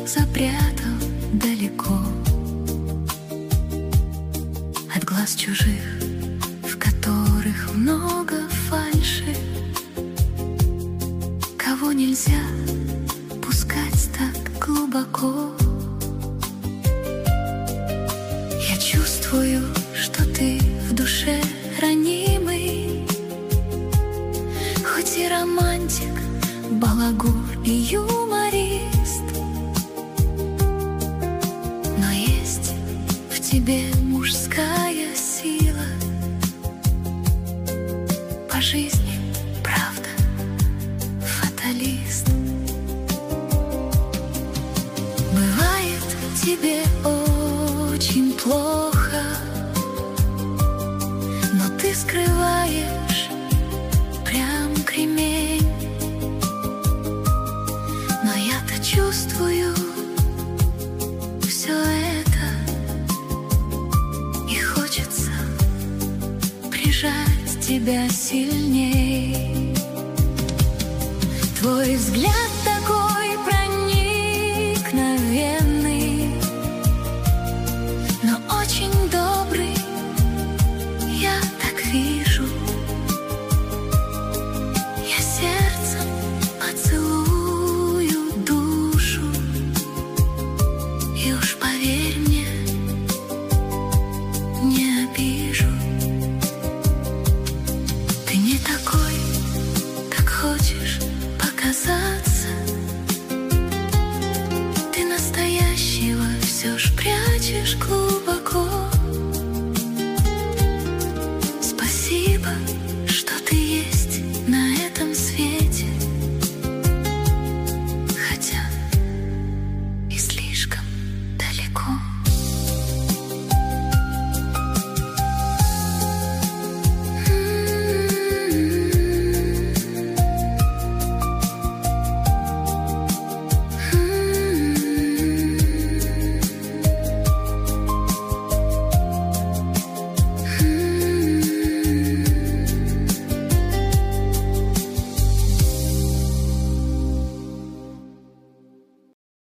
запрятал далеко от глаз чужих, в которых много фальши. Кого нельзя пускать так глубоко. Я чувствую, что ты в душе ранимый, хоть и романтик, балагур и юморист, но есть в тебе мужская сила. По жизни, правда, фаталист. Бывает тебе очень плохо, но ты скрываешь прям кремень. Но я-то чувствую все это, и хочется прижать тебя сильней. Твой взгляд такой проникновенный, но очень добрый, я так вижу. Я сердцем поцелую душу, и уж поверь мне, не обижу. Ты не такой, как хочешь показаться. Ты настоящего все ж прячешь глубоко.